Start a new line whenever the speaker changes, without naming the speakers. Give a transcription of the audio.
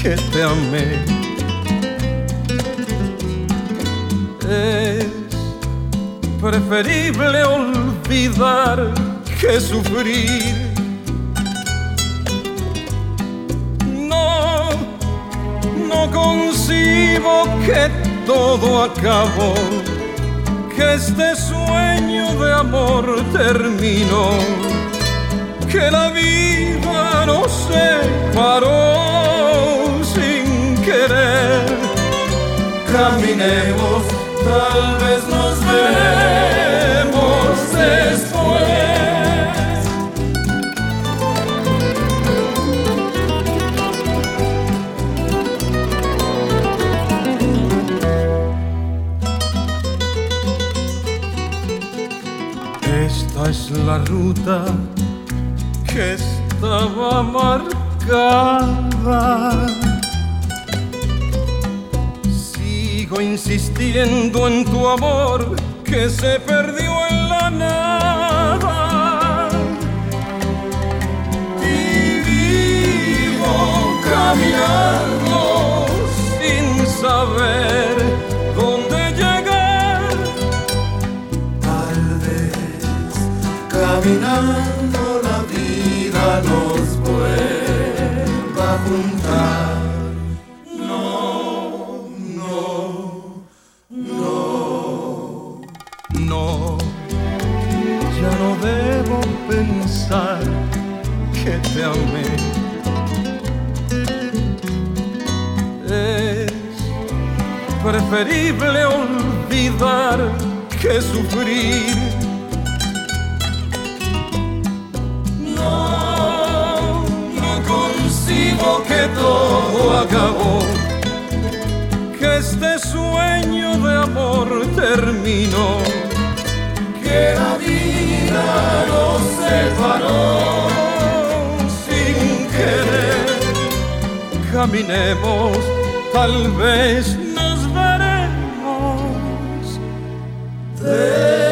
que te amé. Es preferible olvidar que sufrir. No concibo que todo acabó, que este sueño de amor terminó, que la vida nos separó sin querer. Caminemos, tal vez nos veremos después. Esta es la ruta que estaba marcada. Sigo insistiendo en tu amor que se perdió en la nada. Y vivo caminando sin saber dónde llegar. Tal vez caminando la vida nos vuelva a juntar. No, ya no debo pensar que te amé. Es preferible olvidar que sufrir. No concibo que todo acabó, que este sueño de amor terminó, que la vida nos separó sin querer. Caminemos, tal vez nos veremos.